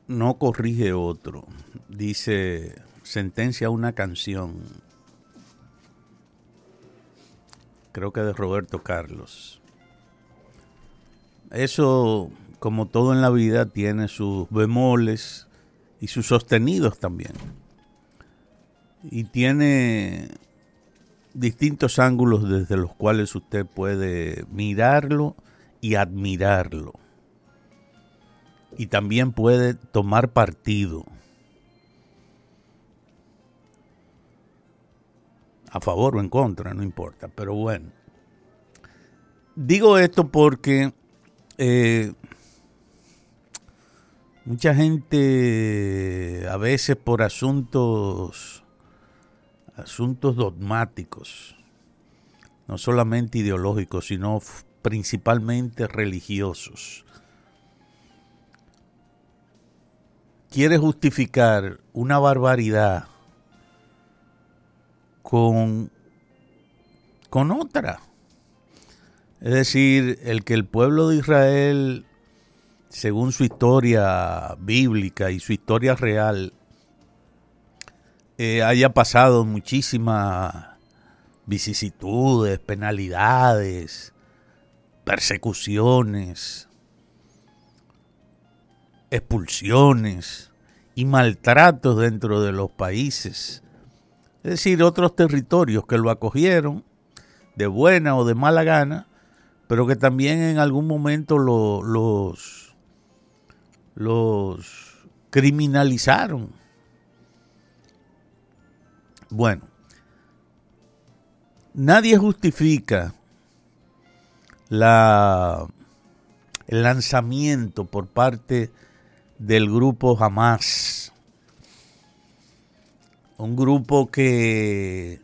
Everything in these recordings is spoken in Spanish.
no corrige otro. Dice, sentencia una canción. Creo que de Roberto Carlos. Eso, como todo en la vida, tiene sus bemoles y sus sostenidos también. Y tiene distintos ángulos desde los cuales usted puede mirarlo y admirarlo. Y también puede tomar partido. A favor o en contra, no importa. Pero bueno. Digo esto porque mucha gente, a veces por asuntos dogmáticos, no solamente ideológicos, sino principalmente religiosos, quiere justificar una barbaridad con otra. Es decir, el que el pueblo de Israel, según su historia bíblica y su historia real, haya pasado muchísimas vicisitudes, penalidades, persecuciones, expulsiones y maltratos dentro de los países. Es decir, otros territorios que lo acogieron de buena o de mala gana, pero que también en algún momento los criminalizaron. Bueno, nadie justifica el lanzamiento por parte del grupo Hamas, un grupo que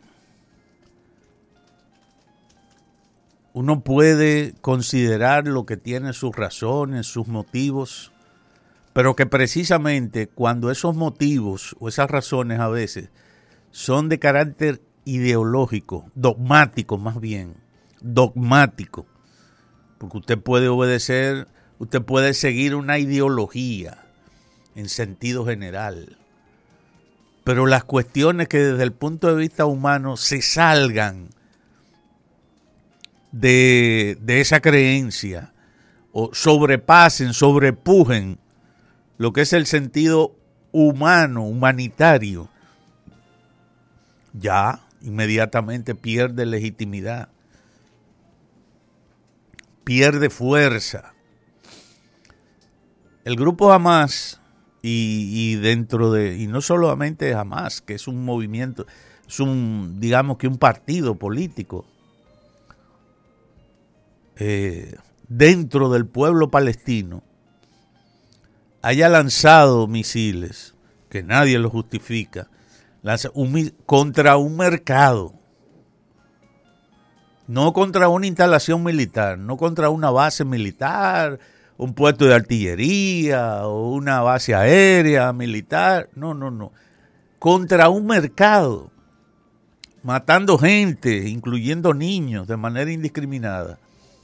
uno puede considerar lo que tiene sus razones, sus motivos, pero que precisamente cuando esos motivos o esas razones a veces son de carácter ideológico, dogmático más bien, dogmático, porque usted puede obedecer, usted puede seguir una ideología en sentido general, pero las cuestiones que desde el punto de vista humano se salgan de esa creencia o sobrepasen, sobrepujen lo que es el sentido humano, humanitario, ya inmediatamente pierde legitimidad, pierde fuerza. El grupo Hamas y dentro de, y no solamente Hamas, que es un movimiento, es un, digamos que un partido político, dentro del pueblo palestino, haya lanzado misiles, que nadie lo justifica, contra un mercado, no contra una instalación militar, no contra una base militar, un puesto de artillería o una base aérea militar, no, contra un mercado, matando gente, incluyendo niños, de manera indiscriminada.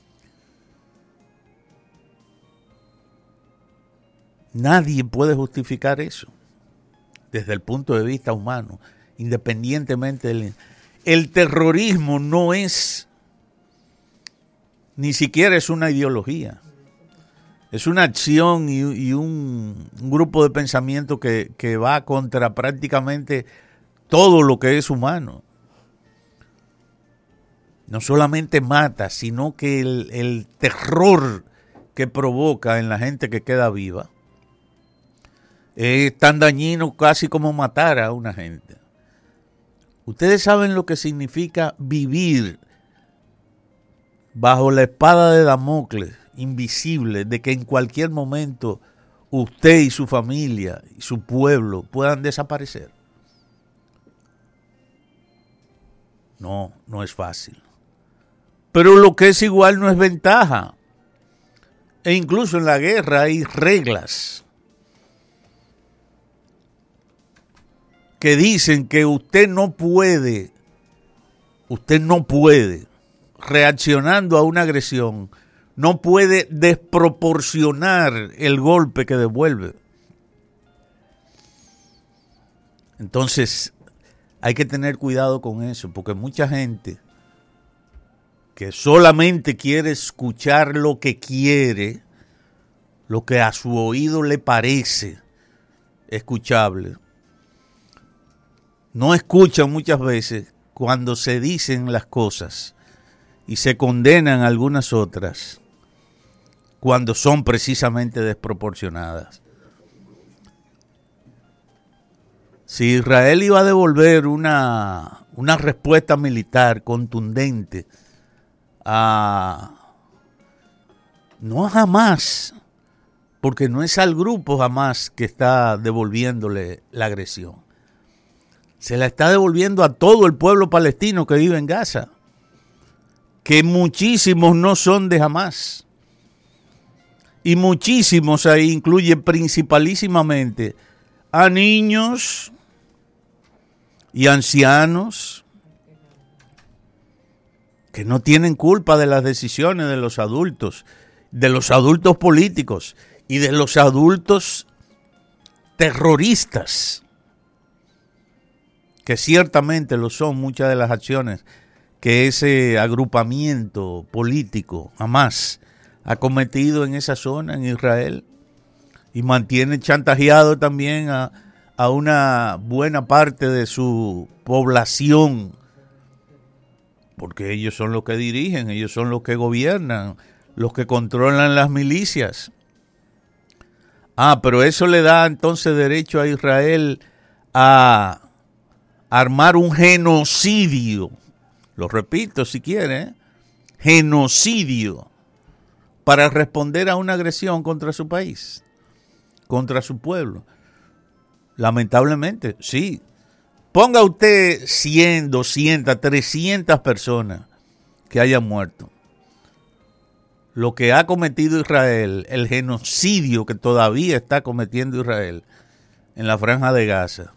Nadie puede justificar eso desde el punto de vista humano, independientemente del... El terrorismo no es, ni siquiera es una ideología. Es una acción y un grupo de pensamiento que va contra prácticamente todo lo que es humano. No solamente mata, sino que el terror que provoca en la gente que queda viva es tan dañino casi como matar a una gente. Ustedes saben lo que significa vivir bajo la espada de Damocles, invisible, de que en cualquier momento usted y su familia y su pueblo puedan desaparecer. No es fácil. Pero lo que es igual no es ventaja. E incluso en la guerra hay reglas que dicen que usted no puede, reaccionando a una agresión, no puede desproporcionar el golpe que devuelve. Entonces, hay que tener cuidado con eso, porque mucha gente que solamente quiere escuchar lo que quiere, lo que a su oído le parece escuchable, no escucha muchas veces cuando se dicen las cosas y se condenan algunas otras cuando son precisamente desproporcionadas. Si Israel iba a devolver una respuesta militar contundente no a Hamás, porque no es al grupo Hamás que está devolviéndole la agresión, se la está devolviendo a todo el pueblo palestino que vive en Gaza, que muchísimos no son de Hamás, y muchísimos ahí incluyen principalísimamente a niños y ancianos que no tienen culpa de las decisiones de los adultos políticos y de los adultos terroristas, que ciertamente lo son muchas de las acciones que ese agrupamiento político Hamás ha cometido en esa zona, en Israel, y mantiene chantajeado también a una buena parte de su población, porque ellos son los que dirigen, ellos son los que gobiernan, los que controlan las milicias. Pero eso le da entonces derecho a Israel a armar un genocidio, lo repito si quiere, genocidio, para responder a una agresión contra su país, contra su pueblo. Lamentablemente, sí. Ponga usted 100, 200, 300 personas que hayan muerto. Lo que ha cometido Israel, el genocidio que todavía está cometiendo Israel en la Franja de Gaza,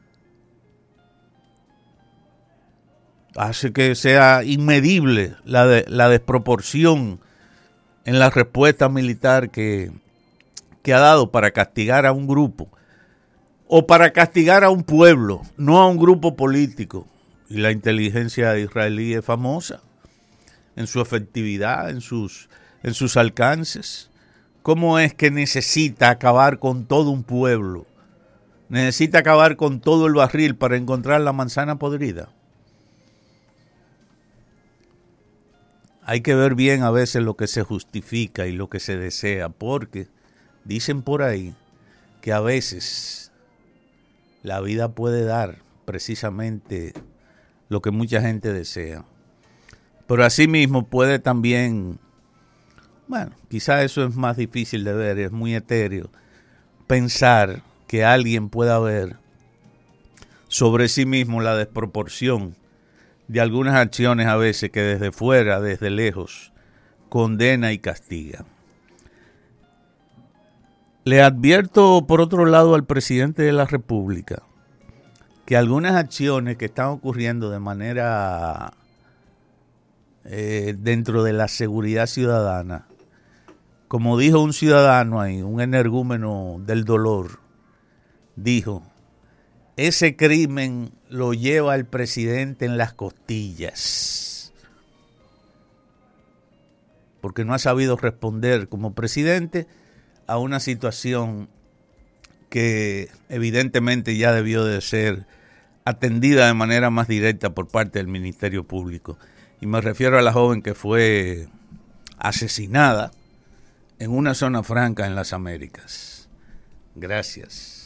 hace que sea inmedible la desproporción en la respuesta militar que ha dado para castigar a un grupo o para castigar a un pueblo, no a un grupo político. Y la inteligencia israelí es famosa en su efectividad, en sus alcances. ¿Cómo es que necesita acabar con todo un pueblo? Necesita acabar con todo el barril para encontrar la manzana podrida. Hay que ver bien a veces lo que se justifica y lo que se desea, porque dicen por ahí que a veces la vida puede dar precisamente lo que mucha gente desea. Pero asimismo puede también, bueno, quizá eso es más difícil de ver, es muy etéreo, pensar que alguien pueda ver sobre sí mismo la desproporción de algunas acciones a veces que desde fuera, desde lejos, condena y castiga. Le advierto por otro lado al presidente de la República que algunas acciones que están ocurriendo de manera dentro de la seguridad ciudadana, como dijo un ciudadano ahí, un energúmeno del dolor, dijo: ese crimen lo lleva el presidente en las costillas, porque no ha sabido responder como presidente a una situación que evidentemente ya debió de ser atendida de manera más directa por parte del Ministerio Público. Y me refiero a la joven que fue asesinada en una zona franca en las Américas. Gracias.